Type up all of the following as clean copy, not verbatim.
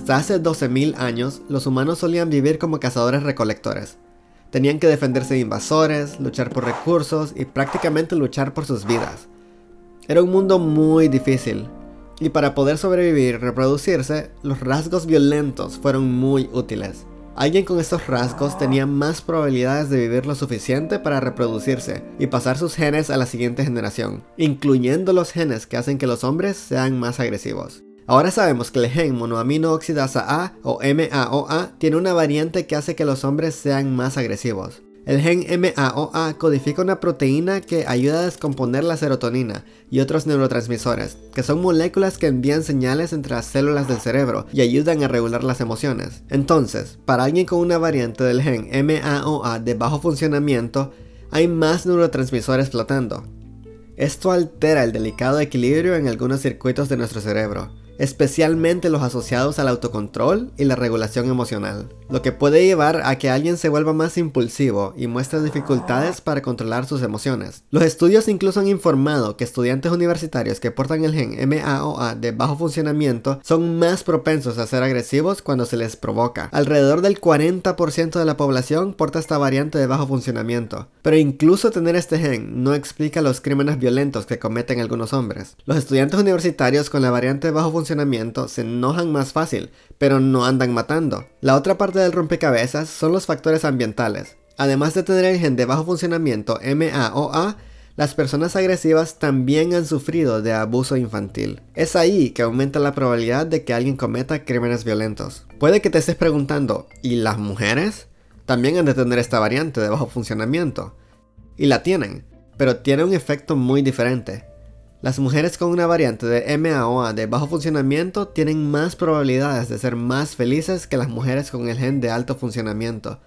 Hasta hace 12.000 años, los humanos solían vivir como cazadores-recolectores. Tenían que defenderse de invasores, luchar por recursos y prácticamente luchar por sus vidas. Era un mundo muy difícil, y para poder sobrevivir y reproducirse, los rasgos violentos fueron muy útiles. Alguien con estos rasgos tenía más probabilidades de vivir lo suficiente para reproducirse y pasar sus genes a la siguiente generación, incluyendo los genes que hacen que los hombres sean más agresivos. Ahora sabemos que el gen monoamino oxidasa A o MAOA tiene una variante que hace que los hombres sean más agresivos. El gen MAOA codifica una proteína que ayuda a descomponer la serotonina y otros neurotransmisores, que son moléculas que envían señales entre las células del cerebro y ayudan a regular las emociones. Entonces, para alguien con una variante del gen MAOA de bajo funcionamiento, hay más neurotransmisores flotando. Esto altera el delicado equilibrio en algunos circuitos de nuestro cerebro, especialmente los asociados al autocontrol y la regulación emocional, lo que puede llevar a que alguien se vuelva más impulsivo y muestre dificultades para controlar sus emociones. Los estudios incluso han informado que estudiantes universitarios que portan el gen MAOA de bajo funcionamiento son más propensos a ser agresivos cuando se les provoca. Alrededor del 40% de la población porta esta variante de bajo funcionamiento, pero incluso tener este gen no explica los crímenes violentos que cometen algunos hombres. Los estudiantes universitarios con la variante de bajo funcionamiento se enojan más fácil, pero no andan matando. La otra parte del rompecabezas son los factores ambientales. Además de tener el gen de bajo funcionamiento MAOA, las personas agresivas también han sufrido de abuso infantil. Es ahí que aumenta la probabilidad de que alguien cometa crímenes violentos. Puede que te estés preguntando, ¿y las mujeres? También han de tener esta variante de bajo funcionamiento. Y la tienen, pero tiene un efecto muy diferente. Las mujeres con una variante de MAOA de bajo funcionamiento tienen más probabilidades de ser más felices que las mujeres con el gen de alto funcionamiento.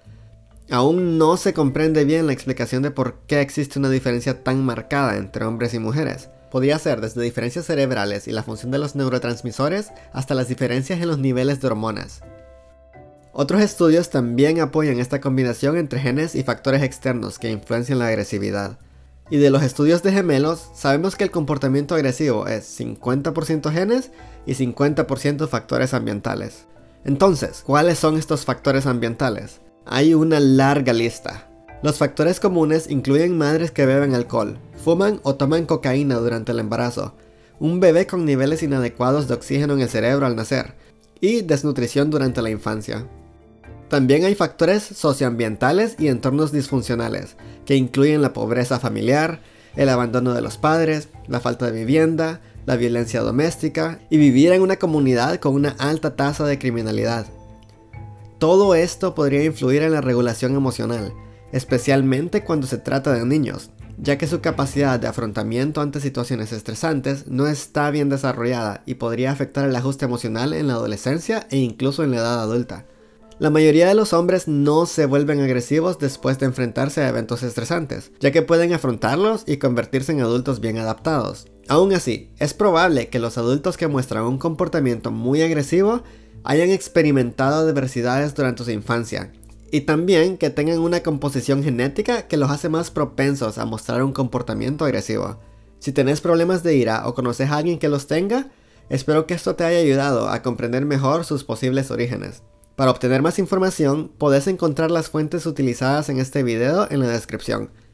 Aún no se comprende bien la explicación de por qué existe una diferencia tan marcada entre hombres y mujeres. Podría ser desde diferencias cerebrales y la función de los neurotransmisores hasta las diferencias en los niveles de hormonas. Otros estudios también apoyan esta combinación entre genes y factores externos que influencian la agresividad. Y de los estudios de gemelos, sabemos que el comportamiento agresivo es 50% genes y 50% factores ambientales. Entonces, ¿cuáles son estos factores ambientales? Hay una larga lista. Los factores comunes incluyen madres que beben alcohol, fuman o toman cocaína durante el embarazo, un bebé con niveles inadecuados de oxígeno en el cerebro al nacer, y desnutrición durante la infancia. También hay factores socioambientales y entornos disfuncionales, que incluyen la pobreza familiar, el abandono de los padres, la falta de vivienda, la violencia doméstica y vivir en una comunidad con una alta tasa de criminalidad. Todo esto podría influir en la regulación emocional, especialmente cuando se trata de niños, ya que su capacidad de afrontamiento ante situaciones estresantes no está bien desarrollada y podría afectar el ajuste emocional en la adolescencia e incluso en la edad adulta. La mayoría de los hombres no se vuelven agresivos después de enfrentarse a eventos estresantes, ya que pueden afrontarlos y convertirse en adultos bien adaptados. Aún así, es probable que los adultos que muestran un comportamiento muy agresivo hayan experimentado adversidades durante su infancia, y también que tengan una composición genética que los hace más propensos a mostrar un comportamiento agresivo. Si tenés problemas de ira o conoces a alguien que los tenga, espero que esto te haya ayudado a comprender mejor sus posibles orígenes. Para obtener más información, podés encontrar las fuentes utilizadas en este video en la descripción.